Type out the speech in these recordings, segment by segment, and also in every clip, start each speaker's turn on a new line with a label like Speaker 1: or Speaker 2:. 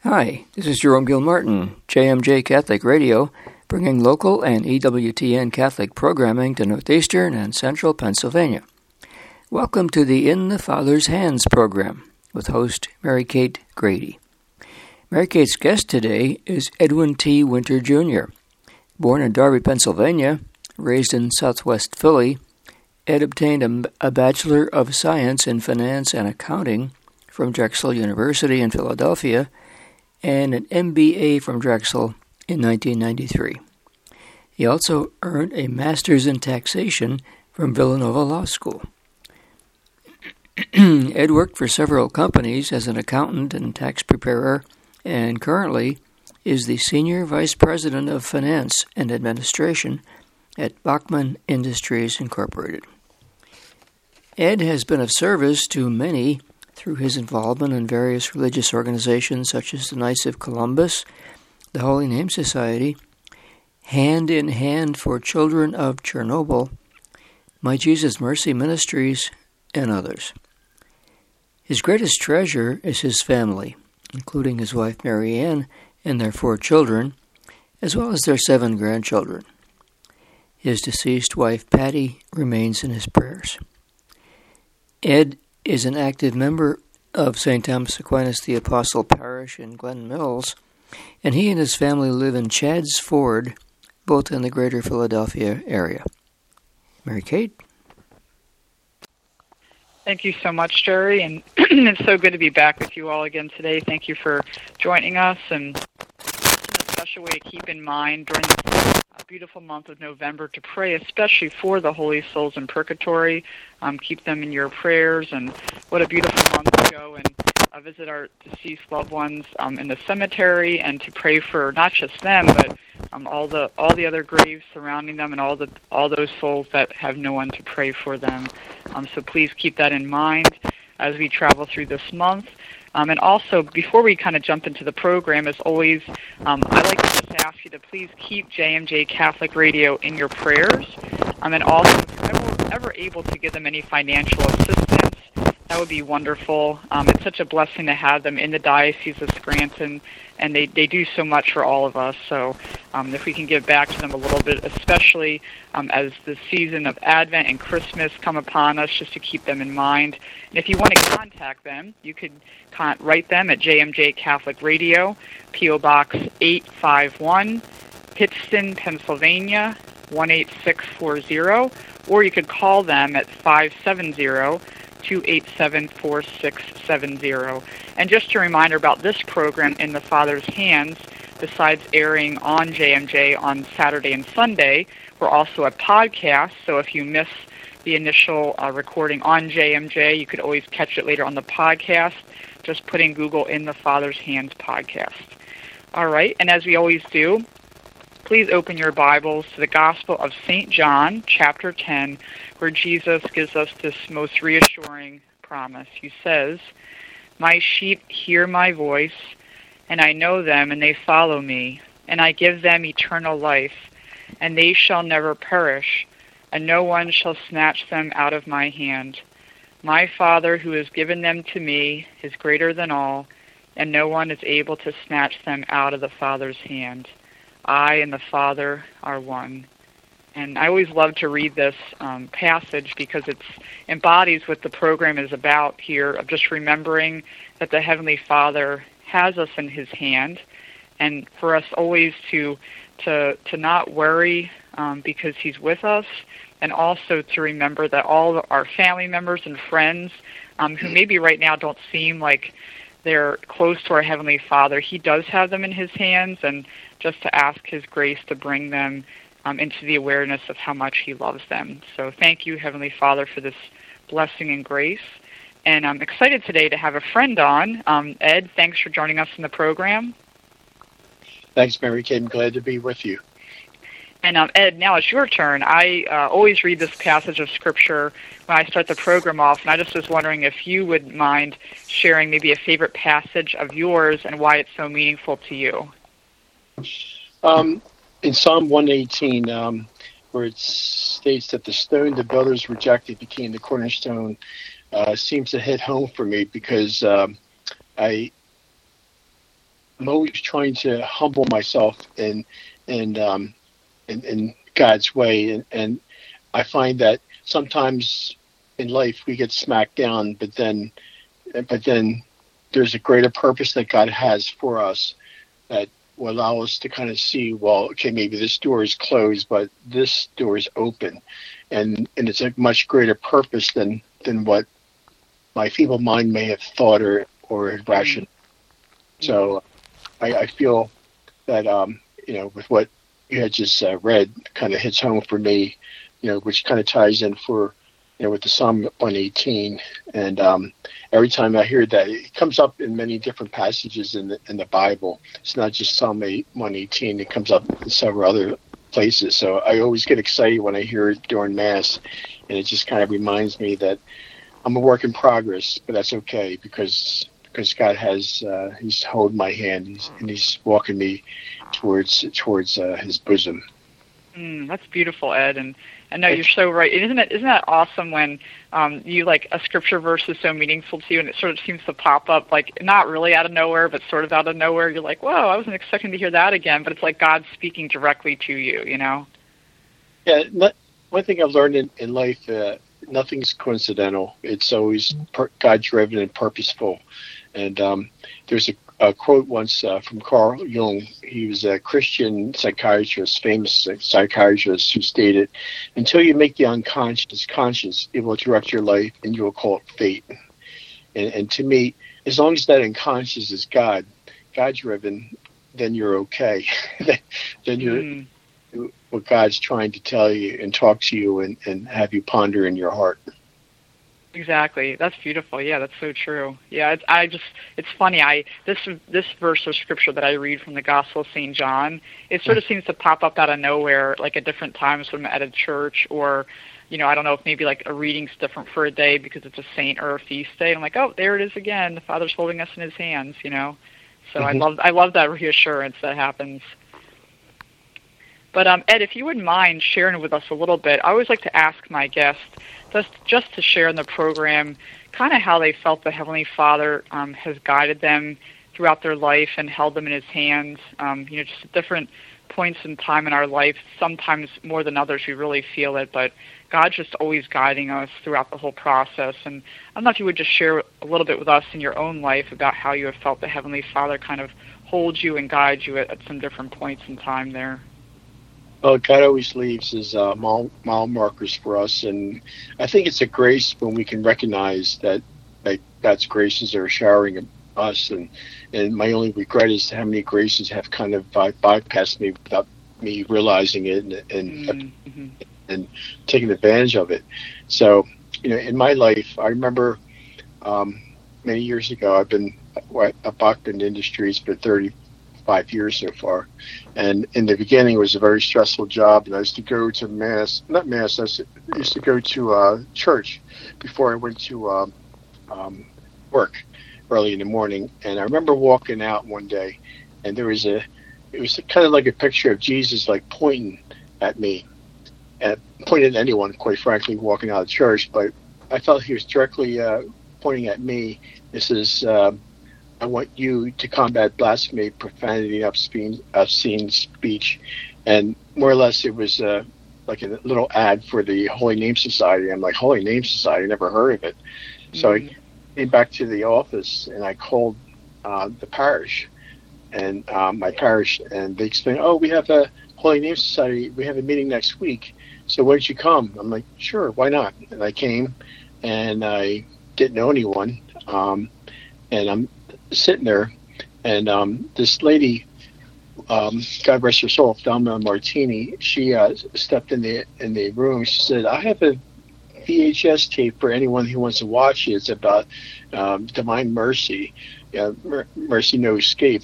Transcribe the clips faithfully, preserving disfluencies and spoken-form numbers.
Speaker 1: Hi, this is Jerome Gilmartin, J M J Catholic Radio, bringing local and E W T N Catholic programming to northeastern and central Pennsylvania. Welcome to the In the Father's Hands program with host Mary Kate Grady. Mary Kate's guest today is Edwin T. Winter Junior Born in Darby, Pennsylvania, raised in southwest Philly, Ed obtained a, a Bachelor of Science in Finance and Accounting from Drexel University in Philadelphia and an M B A from Drexel in nineteen ninety-three. He also earned a Master's in Taxation from Villanova Law School. Ed worked for several companies as an accountant and tax preparer, and currently is the Senior Vice President of Finance and Administration at Bachman Industries, Incorporated. Ed has been of service to many through his involvement in various religious organizations such as the Knights of Columbus, the Holy Name Society, Hand in Hand for Children of Chernobyl, My Jesus Mercy Ministries, and others. His greatest treasure is his family, including his wife Mary Ann and their four children, as well as their seven grandchildren. His deceased wife Patty remains in his prayers. Ed is an active member of Saint Thomas Aquinas the Apostle Parish in Glen Mills, and he and his family live in Chadds Ford, both in the greater Philadelphia area. Mary Kate?
Speaker 2: Thank you so much, Jerry, and it's so good to be back with you all again today. Thank you for joining us, and a special way to keep in mind during this beautiful month of November to pray, especially for the holy souls in purgatory. Um, keep them in your prayers, and what a beautiful month to go and uh, visit our deceased loved ones um, in the cemetery, and to pray for not just them, but um, all the all the other graves surrounding them, and all the all those souls that have no one to pray for them. Um, so please keep that in mind as we travel through this month. Um, and also, before we kind of jump into the program, as always, um, I like to just ask you to please keep J M J Catholic Radio in your prayers. Um, and also, if you're ever, ever able to give them any financial assistance, that would be wonderful. Um, it's such a blessing to have them in the Diocese of Scranton, and they, they do so much for all of us. So um, if we can give back to them a little bit, especially um, as the season of Advent and Christmas come upon us, just to keep them in mind. And if you want to contact them, you could con- write them at J M J Catholic Radio, P O Box eight five one, Pittston, Pennsylvania, one eight six four zero, or you could call them at five seven zero, two eight seven, four six seven zero. And just a reminder about this program, In the Father's Hands, besides airing on J M J on Saturday and Sunday, we're also a podcast, so if you miss the initial uh, recording on J M J, you could always catch it later on the podcast, just put in Google In the Father's Hands podcast. All right, and as we always do, please open your Bibles to the Gospel of Saint John, chapter ten, where Jesus gives us this most reassuring promise. He says, "My sheep hear my voice, and I know them, and they follow me, and I give them eternal life, and they shall never perish, and no one shall snatch them out of my hand. My Father, who has given them to me, is greater than all, and no one is able to snatch them out of the Father's hand. I and the Father are one." And I always love to read this um, passage because it embodies what the program is about here, of just remembering that the Heavenly Father has us in His hand, and for us always to to to not worry um, because He's with us, and also to remember that all our family members and friends um, who maybe right now don't seem like they're close to our Heavenly Father, He does have them in His hands, and just to ask His grace to bring them um, into the awareness of how much He loves them. So thank you, Heavenly Father, for this blessing and grace. And I'm excited today to have a friend on. Um, Ed, thanks for joining us in the program.
Speaker 3: Thanks, Mary Kate. I'm glad to be with you.
Speaker 2: And um, Ed, now it's your turn. I uh, always read this passage of Scripture when I start the program off, and I just was wondering if you would mind sharing maybe a favorite passage of yours and why it's so meaningful to you.
Speaker 3: Um, in Psalm one eighteen, um, where it states that the stone the builders rejected became the cornerstone, uh, seems to hit home for me because um, I I'm always trying to humble myself in in um, in, in God's way, and, and I find that sometimes in life we get smacked down, but then but then there's a greater purpose that God has for us that will allow us to kind of see, well, okay, maybe this door is closed, but this door is open, and and it's a much greater purpose than than what my feeble mind may have thought or or had rationed. Mm-hmm. So I, I feel that um, you know, with what you had just uh, read, kind of hits home for me, you know, which kind of ties in for, you know, with the Psalm one eighteen. And um, every time I hear that, it comes up in many different passages in the in the Bible. It's not just Psalm one eighteen; it comes up in several other places. So I always get excited when I hear it during Mass, and it just kind of reminds me that I'm a work in progress, but that's okay because because God has uh, He's holding my hand he's, and He's walking me towards towards uh, His bosom.
Speaker 2: Mm, that's beautiful, Ed, and I know you're so right. Isn't it? Isn't that awesome when um, you like a scripture verse is so meaningful to you, and it sort of seems to pop up, like not really out of nowhere, but sort of out of nowhere. You're like, whoa, I wasn't expecting to hear that again, but it's like God speaking directly to you, you know?
Speaker 3: Yeah. Not, one thing I've learned in, in life, uh, nothing's coincidental. It's always per- God-driven and purposeful. And um, there's a, a quote once uh, from Carl Jung. He was a Christian psychiatrist, famous psychiatrist, who stated, "Until you make the unconscious conscious, it will direct your life, and you will call it fate." And, and to me, as long as that unconscious is God, God-driven, then you're okay. Then you're mm. what God's trying to tell you and talk to you and, and have you ponder in your heart.
Speaker 2: Exactly. That's beautiful. Yeah, that's so true. Yeah, it's, I just, it's funny. I this this verse of scripture that I read from the Gospel of Saint John, it sort of seems to pop up out of nowhere, like at different times when I'm at a church, or, you know, I don't know if maybe like a reading's different for a day because it's a saint or a feast day. I'm like, oh, there it is again. The Father's holding us in His hands, you know. So mm-hmm. I love I love that reassurance that happens. But um, Ed, if you wouldn't mind sharing with us a little bit, I always like to ask my guests just, just to share in the program kind of how they felt the Heavenly Father um, has guided them throughout their life and held them in His hands. Um, you know, just at different points in time in our life, sometimes more than others, we really feel it, but God's just always guiding us throughout the whole process. And I don't know if you would just share a little bit with us in your own life about how you have felt the Heavenly Father kind of hold you and guide you at, at some different points in time there.
Speaker 3: Well, God always leaves His uh, mile, mile markers for us, and I think it's a grace when we can recognize that, that God's graces are showering us, and, and my only regret is how many graces have kind of by, bypassed me without me realizing it and and, mm-hmm. and taking advantage of it. So, you know, in my life, I remember um, many years ago, I've been at Bachman Industries for thirty-five years so far. And in the beginning, it was a very stressful job. And I used to go to Mass, not Mass, I used to go to uh, church before I went to uh, um, work early in the morning. And I remember walking out one day, and there was a, it was kind of like a picture of Jesus, like pointing at me, and pointing at anyone, quite frankly, walking out of church. But I felt He was directly uh, pointing at me. This is, uh, I want you to combat blasphemy, profanity, obscene, obscene speech. And more or less, it was uh, like a little ad for the Holy Name Society. I'm like, Holy Name Society? Never heard of it. Mm-hmm. So I came back to the office, and I called uh, the parish, and um, my parish, and they explained, oh, we have a Holy Name Society. We have a meeting next week. So why don't you come? I'm like, sure, why not? And I came, and I didn't know anyone. Um, and I'm sitting there, and um, this lady, um, God rest her soul, Thelma Martini, she uh, stepped in the in the room. She said, I have a V H S tape for anyone who wants to watch it. It's about um, Divine Mercy, uh, Mer- Mercy No Escape.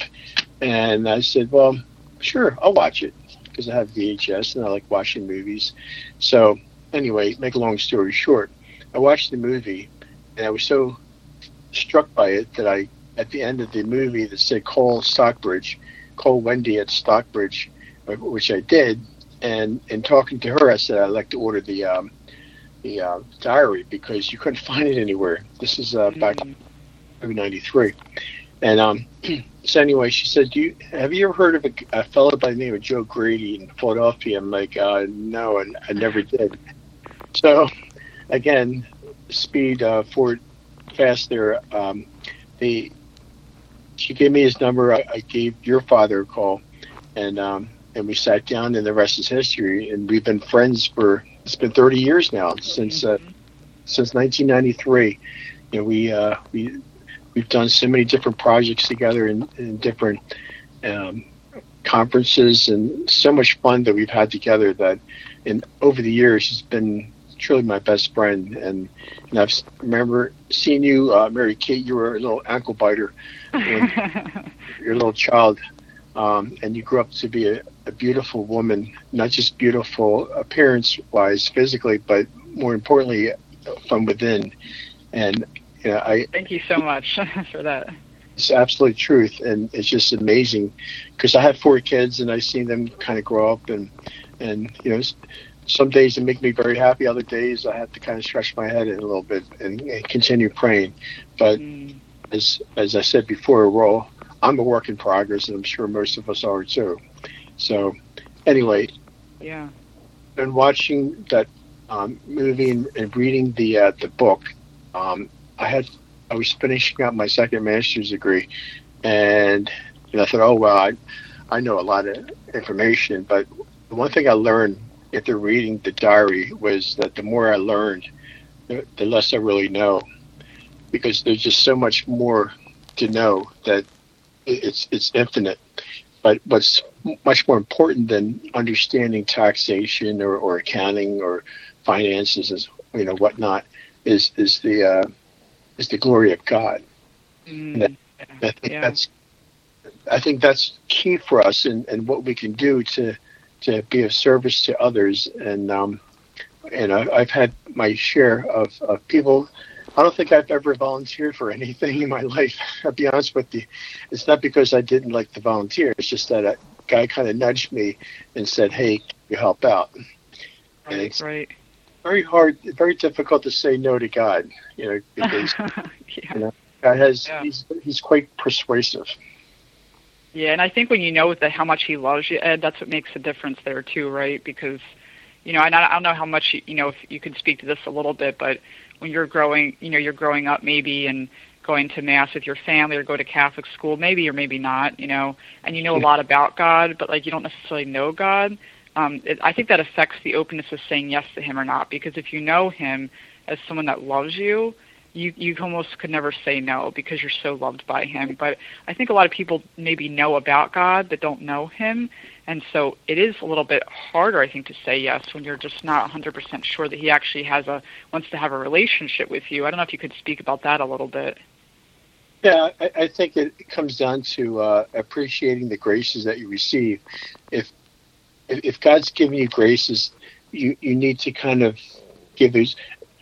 Speaker 3: And I said, well, sure, I'll watch it, because I have V H S and I like watching movies. So anyway, make a long story short, I watched the movie, and I was so struck by it that I, at the end of the movie, that said call Stockbridge, call Wendy at Stockbridge, which I did. And in talking to her, I said I'd like to order the um, the uh, diary, because you couldn't find it anywhere. This is uh, back in ninety-three. And um, so anyway, she said, "Do you have you ever heard of a, a fellow by the name of Joe Grady in Philadelphia?" I'm like, uh, "No, and I never did." So again, speed uh, forward fast there. Um, the she gave me his number. I, I gave your father a call, and um, and we sat down, and the rest is history. And we've been friends for it's been thirty years now, since uh, since nineteen ninety-three. You know, we uh, we we've done so many different projects together in, in different um, conferences, and so much fun that we've had together. That, and over the years, he's been truly my best friend. And and I've remember seeing you, uh, Mary Kate. You were a little ankle biter when you're a little child. Um, and you grew up to be a, a beautiful woman, not just beautiful appearance-wise, physically, but more importantly, from within. And you know, I
Speaker 2: thank you so much for that.
Speaker 3: It's absolute truth, and it's just amazing because I have four kids, and I've seen them kind of grow up, and and you know, some days they make me very happy. Other days I have to kind of stretch my head in a little bit and, and continue praying. But mm. as as I said before, we're all I'm a work in progress, and I'm sure most of us are too. So, anyway,
Speaker 2: yeah,
Speaker 3: been watching that um, movie and, and reading the uh, the book. Um, I had I was finishing up my second master's degree, and, and I thought, oh well, I I know a lot of information, but the one thing I learned after reading the diary was that the more I learned, the, the less I really know, because there's just so much more to know that. It's it's infinite, but what's much more important than understanding taxation or, or accounting or finances, is you know whatnot, is is the uh, is the glory of God. Mm, that, I think yeah. that's I think that's key for us, and, and what we can do to to be of service to others. And um, and I, I've had my share of, of people. I don't think I've ever volunteered for anything in my life. I'll be honest with you. It's not because I didn't like to volunteer. It's just that a guy kind of nudged me and said, "Hey, can you help out?"
Speaker 2: Right,
Speaker 3: and it's
Speaker 2: right.
Speaker 3: very hard, very difficult to say no to God. You know, because
Speaker 2: yeah.
Speaker 3: you know, God has
Speaker 2: yeah.
Speaker 3: he's he's quite persuasive.
Speaker 2: Yeah, and I think when you know that how much He loves you, Ed, that's what makes a difference there too, right? Because you know, and I don't know how much you know if you could speak to this a little bit, but when you're growing, you know, you're growing up maybe and going to Mass with your family or go to Catholic school, maybe or maybe not, you know, and you know a lot about God, but like you don't necessarily know God. Um, it, I think that affects the openness of saying yes to Him or not, because if you know Him as someone that loves you, you you almost could never say no because you're so loved by Him. But I think a lot of people maybe know about God but don't know Him. And so it is a little bit harder, I think, to say yes when you're just not one hundred percent sure that He actually has a wants to have a relationship with you. I don't know if you could speak about that a little bit.
Speaker 3: Yeah, I, I think it comes down to uh, appreciating the graces that you receive. If if God's giving you graces, you, you need to kind of give those.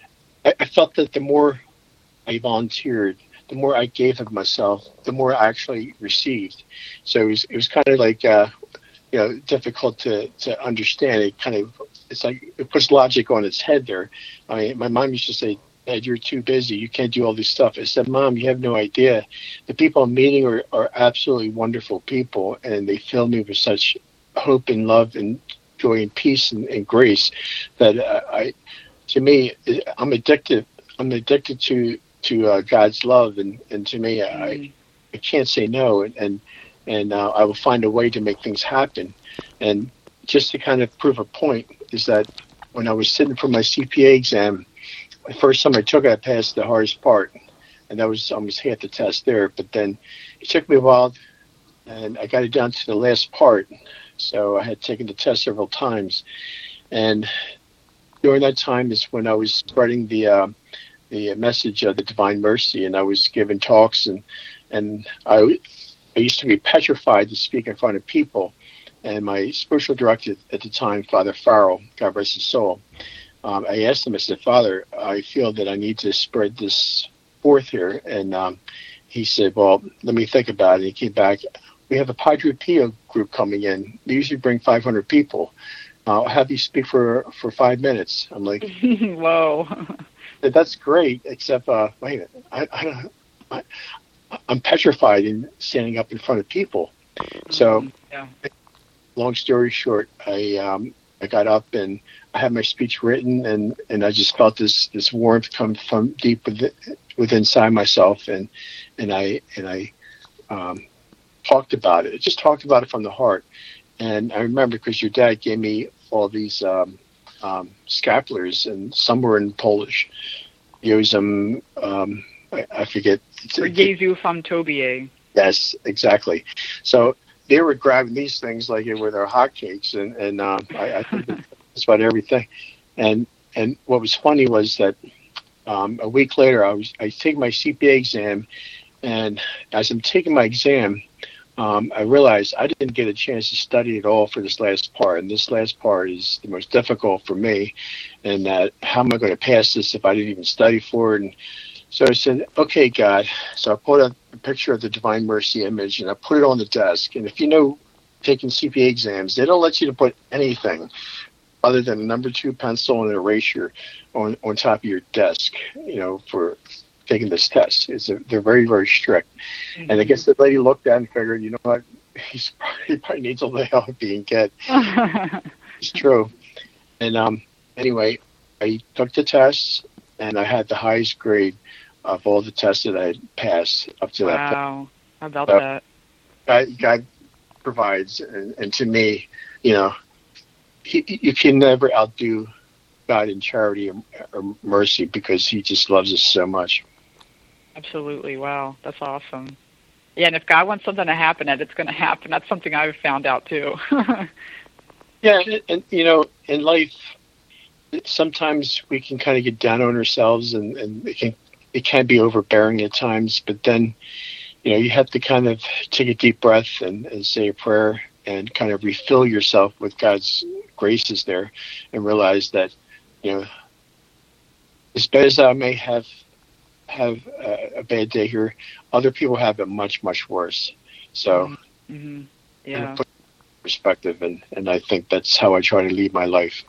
Speaker 3: I, I felt that the more I volunteered, the more I gave of myself, the more I actually received. So it was it was kind of like. Uh, you know, difficult to, to understand. It kind of, it's like, it puts logic on its head there. I mean, my mom used to say, "Dad, you're too busy. You can't do all this stuff." I said, "Mom, you have no idea. The people I'm meeting are, are absolutely wonderful people, and they fill me with such hope and love and joy and peace and, and grace that uh, I, to me, I'm addicted. I'm addicted to, to uh, God's love. And, and to me, mm-hmm. I, I can't say no. And, and And uh, I will find a way to make things happen. And just to kind of prove a point is that when I was sitting for my C P A exam, the first time I took it, I passed the hardest part. And that was almost half the test there. But then it took me a while, and I got it down to the last part. So I had taken the test several times. And during that time is when I was spreading the uh, the message of the Divine Mercy, and I was giving talks, and, and I... I used to be petrified to speak in front of people, and my spiritual director at the time, Father Farrell, God rest his soul, um, I asked him, I said, "Father, I feel that I need to spread this forth here." And um, he said, "Well, let me think about it." And he came back. "We have a Padre Pio group coming in. They usually bring five hundred people. I'll have you speak for, for five minutes. I'm like,
Speaker 2: whoa.
Speaker 3: "That's great, except, uh, wait a minute. I, I don't I, I'm petrified in standing up in front of people. So,
Speaker 2: yeah.
Speaker 3: long story short, I um, I got up and I had my speech written, and, and I just felt this, this warmth come from deep within, within inside myself, and and I and I um, talked about it. I just talked about it from the heart. And I remember because your dad gave me all these um, um, scapulars, and some were in Polish. Yozum, um, I, I forget.
Speaker 2: Or Jezu from Tobie.
Speaker 3: Yes, exactly. So they were grabbing these things like it were their hotcakes, and and um, I, I think that's about everything. And and what was funny was that um, a week later, I was I take my C P A exam, and as I'm taking my exam, um, I realized I didn't get a chance to study at all for this last part, and this last part is the most difficult for me. And that how am I going to pass this if I didn't even study for it? And so I said, okay, God. So I pulled out a picture of the Divine Mercy image, and I put it on the desk. And if you know, taking C P A exams, they don't let you to put anything other than a number two pencil and an eraser on, on top of your desk, you know, for taking this test. It's a, they're very, very strict. Mm-hmm. And I guess the lady looked at it and figured, you know what, He's probably, he probably needs a little help being get. It's true. And um, anyway, I took the test, and I had the highest grade of all the tests that I had passed up to
Speaker 2: wow.
Speaker 3: that point.
Speaker 2: Wow, how about
Speaker 3: so
Speaker 2: that?
Speaker 3: God, God provides, and, and to me, you know, he, you can never outdo God in charity or, or mercy, because he just loves us so much.
Speaker 2: Absolutely. Wow, that's awesome. Yeah, and if God wants something to happen, it's going to happen. That's something I've found out too.
Speaker 3: Yeah, and, and you know, in life, sometimes we can kind of get down on ourselves, and, and it can it can be overbearing at times. But then, you know, you have to kind of take a deep breath and, and say a prayer and kind of refill yourself with God's graces there, and realize that, you know, as bad as I may have have a, a bad day here, other people have it much, much worse. So,
Speaker 2: mm-hmm. yeah,
Speaker 3: put perspective, and, and I think that's how I try to lead my life.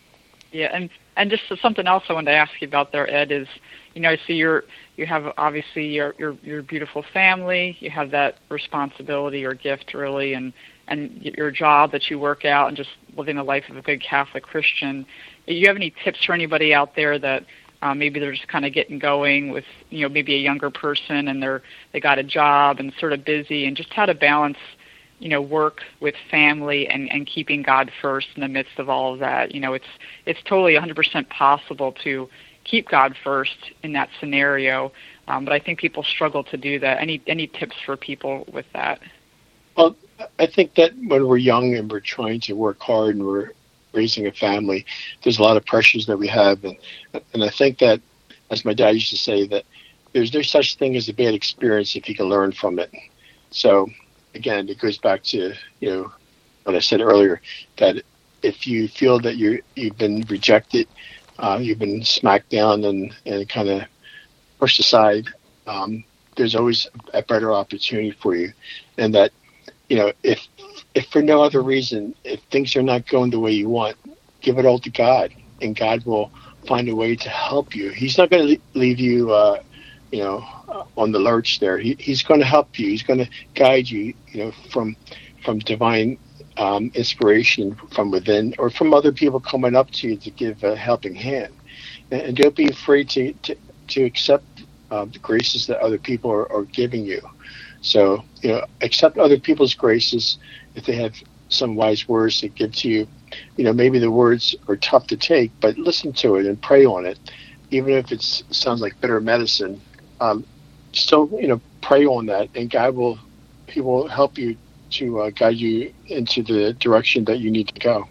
Speaker 2: Yeah, and and just something else I wanted to ask you about there, Ed, is, you know, so you're you have obviously your your your beautiful family, you have that responsibility or gift really, and and your job that you work out, and just living the life of a good Catholic Christian. Do you have any tips for anybody out there that uh, maybe they're just kind of getting going with, you know, maybe a younger person and they're they got a job and sort of busy, and just how to balance, you know, work with family and, and keeping God first in the midst of all of that? You know, it's it's totally one hundred percent possible to keep God first in that scenario, um, but I think people struggle to do that. Any any tips for people with that?
Speaker 3: Well, I think that when we're young and we're trying to work hard and we're raising a family, there's a lot of pressures that we have, and and I think that, as my dad used to say, that there's no such thing as a bad experience if you can learn from it. So again, it goes back to, you know, what I said earlier, that if you feel that you you've been rejected, uh, you've been smacked down and, and kind of pushed aside, um, there's always a better opportunity for you. And that, you know, if if for no other reason, if things are not going the way you want, give it all to God, and God will find a way to help you. He's not going to leave you, uh, you know, uh, on the lurch there. He, he's going to help you. He's going to guide you, you know, from from divine um, inspiration from within, or from other people coming up to you to give a helping hand. And, and don't be afraid to to, to accept uh, the graces that other people are, are giving you. So, you know, accept other people's graces if they have some wise words to give to you. You know, maybe the words are tough to take, but listen to it and pray on it, even if it sounds like bitter medicine. Um, still, you know, pray on that, and God will, He will help you to uh, guide you into the direction that you need to go.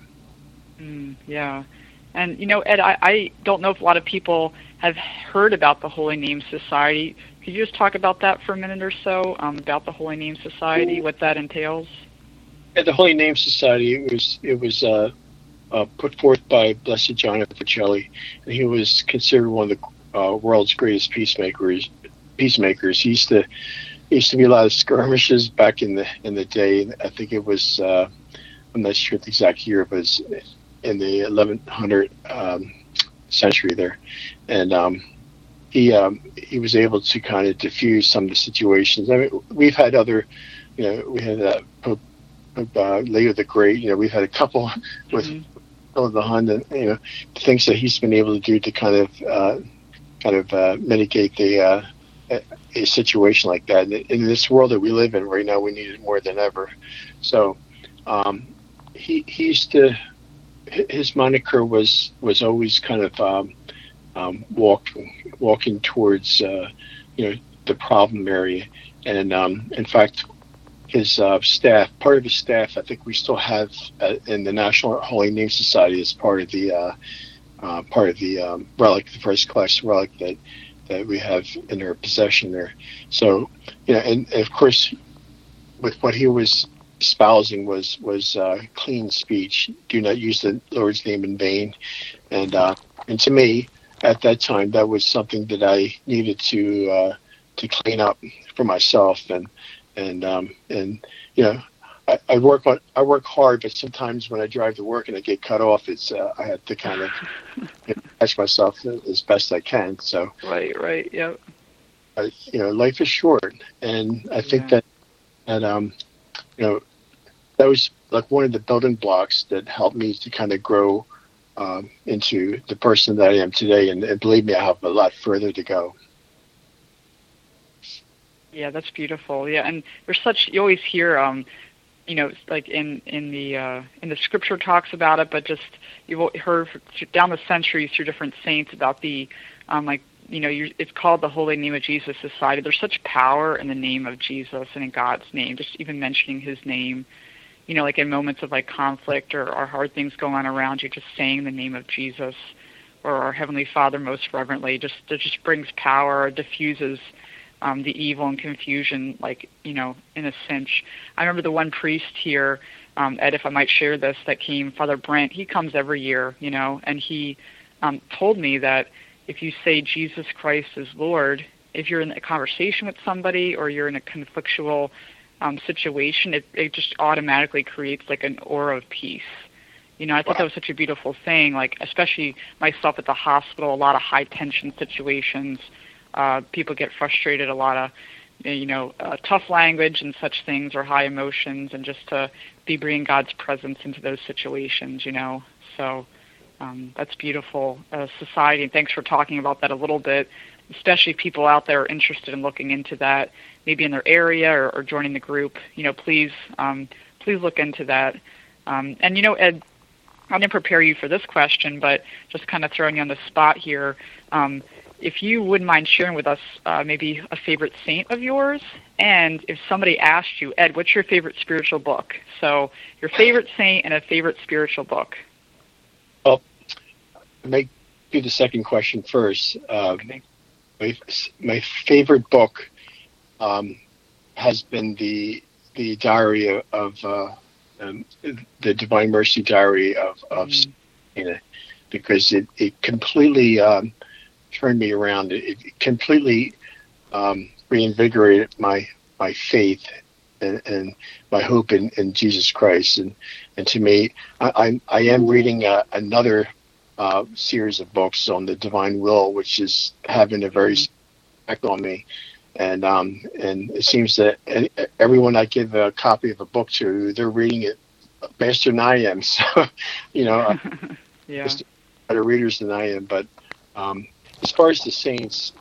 Speaker 2: Mm, yeah. And, you know, Ed, I, I don't know if a lot of people have heard about the Holy Name Society. Could you just talk about that for a minute or so, um, about the Holy Name Society, what that entails?
Speaker 3: Yeah, the Holy Name Society, it was, it was uh, uh, put forth by Blessed John of Vercelli, and he was considered one of the uh, world's greatest peacemakers. Peacemakers. He used to he used to be a lot of skirmishes back in the in the day. I think it was uh, I'm not sure the exact year, but it's in the eleven hundred um, century there, and um, he um, he was able to kind of diffuse some of the situations. I mean, we've had other, you know, we had uh, Pope, Pope uh, Leo the Great. You know, we've had a couple with mm-hmm. the Hun, and you know, things that he's been able to do to kind of uh, kind of uh, mitigate the uh, a, a situation like that. And in this world that we live in right now, we need it more than ever. So um, he he used to. His moniker was was always kind of um, um, walking walking towards uh, you know the problem area, and um, in fact, his uh, staff, part of his staff, I think we still have uh, in the National Holy Name Society as part of the uh, uh, part of the um, relic, the first class relic that that we have in our possession there. So you know, and, and of course, with what he was espousing was was uh, clean speech. Do not use the Lord's name in vain, and uh, and to me, at that time, that was something that I needed to uh, to clean up for myself, and and um, and you know, I, I work on I work hard, but sometimes when I drive to work and I get cut off, it's uh, I have to kind of catch myself as best I can. So
Speaker 2: right, right, yeah.
Speaker 3: I, you know, life is short, and I think yeah. that that um, you know. That was like one of the building blocks that helped me to kind of grow um, into the person that I am today. And, and believe me, I have a lot further to go.
Speaker 2: Yeah, that's beautiful. Yeah, and there's such, you always hear, um, you know, like in in the uh, in the scripture talks about it, but just you've heard down the centuries through different saints about the um, like. You know, you're, it's called the Holy Name of Jesus Society. There's such power in the name of Jesus and in God's name. Just even mentioning His name. You know, like in moments of like conflict or, or hard things going on around you, just saying the name of Jesus or our Heavenly Father most reverently, just it just brings power, or diffuses um, the evil and confusion, like, you know, in a cinch. I remember the one priest here, um, Ed, if I might share this, that came, Father Brent. He comes every year, you know, and he um, told me that if you say Jesus Christ is Lord, if you're in a conversation with somebody or you're in a conflictual Um, situation, it, it just automatically creates like an aura of peace. You know, I thought that was such a beautiful thing, like especially myself at the hospital, a lot of high tension situations, uh, people get frustrated, a lot of, you know, uh, tough language and such things, or high emotions, and just to be bringing God's presence into those situations, you know. So um, that's beautiful uh, society, and thanks for talking about that a little bit, especially people out there are interested in looking into that, maybe in their area or, or joining the group. You know, please, um, please look into that. Um, and, you know, Ed, I didn't prepare you for this question, but just kind of throwing you on the spot here. Um, if you wouldn't mind sharing with us uh, maybe a favorite saint of yours, and if somebody asked you, Ed, what's your favorite spiritual book? So your favorite saint and a favorite spiritual book.
Speaker 3: Well, I may do the second question first. Uh,
Speaker 2: okay.
Speaker 3: my, my favorite book um, has been the the diary of, of uh, um, the Divine Mercy Diary of, of mm. Saint, because it, it completely um, turned me around. It, it completely um, reinvigorated my my faith and, and my hope in, in Jesus Christ. And and to me, I I, I am reading uh, another uh, series of books on the Divine Will, which is having a very effect on me. And um, and it seems that everyone I give a copy of a book to, they're reading it faster than I am. So, you know,
Speaker 2: yeah.
Speaker 3: better readers than I am. But um, as far as the saints,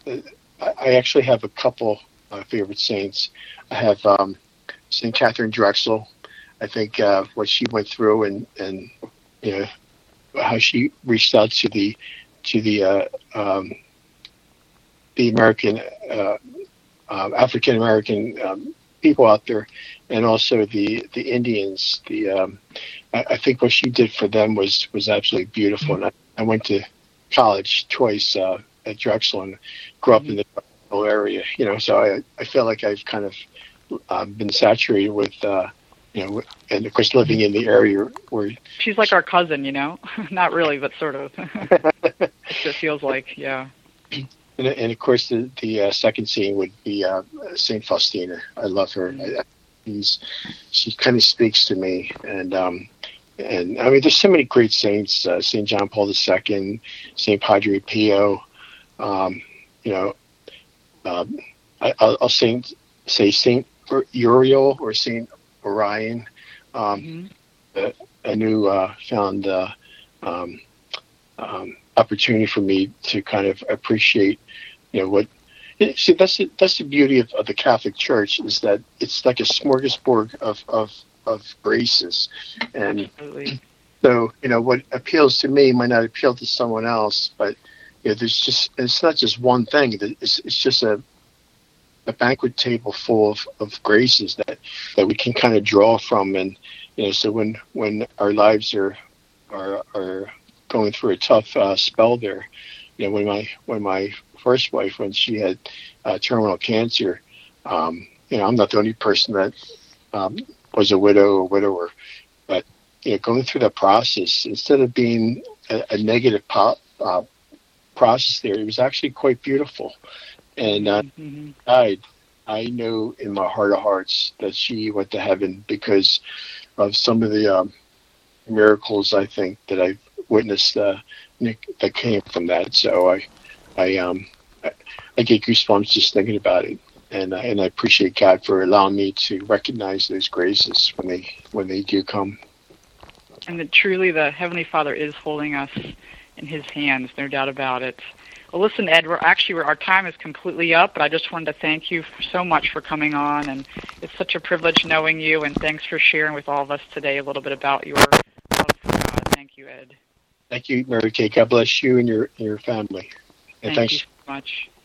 Speaker 3: I actually have a couple uh, favorite saints. I have um, Saint Catherine Drexel. I think uh, what she went through, and and you know how she reached out to the to the uh, um, the American. Uh, Uh, African American um, people out there, and also the the Indians. The um, I, I think what she did for them was was absolutely beautiful. And I, I went to college twice uh, at Drexel and grew up in the area. You know, so I I feel like I've kind of uh, been saturated with uh, you know, and of course living in the area where
Speaker 2: she's like our cousin. You know, not really, but sort of. It feels like, yeah.
Speaker 3: And, and of course, the the uh, second scene would be uh, Saint Faustina. I love her. I, I, she's, she kind of speaks to me, and um, and I mean, there's so many great saints. Uh, Saint John Paul the Second, Saint Padre Pio. Um, you know, um, I, I'll, I'll say, say Saint Uriel or Saint Orion. Um, mm-hmm. a, a new uh, found uh, um, um, opportunity for me to kind of appreciate, you know, what. See, that's the, that's the beauty of, of the Catholic Church, is that it's like a smorgasbord of of, of graces, and
Speaker 2: Absolutely.
Speaker 3: So, you know, what appeals to me might not appeal to someone else, but you know, there's just, it's not just one thing. It's, it's just a a banquet table full of, of graces that, that we can kind of draw from. And, you know, so when, when our lives are, are, are going through a tough uh, spell there, you know, when my, when my first wife, when she had uh, terminal cancer, um, you know, I'm not the only person that um, was a widow or widower, but, you know, going through that process, instead of being a, a negative pop, uh, process there, it was actually quite beautiful. And uh, mm-hmm. I, I know in my heart of hearts that she went to heaven because of some of the um, miracles, I think, that I've witnessed uh, that came from that. So I, I, um, I, I get goosebumps just thinking about it, and uh, and I appreciate God for allowing me to recognize those graces when they when they do come.
Speaker 2: And that truly, the Heavenly Father is holding us in His hands, no doubt about it. Well, listen, Ed, we're actually, we're, our time is completely up, but I just wanted to thank you so much for coming on, and it's such a privilege knowing you, and thanks for sharing with all of us today a little bit about your love for God. Thank you, Ed.
Speaker 3: Thank you, Mary Kay. God bless you and your, your family. And
Speaker 2: thank
Speaker 3: thanks.
Speaker 2: you so much.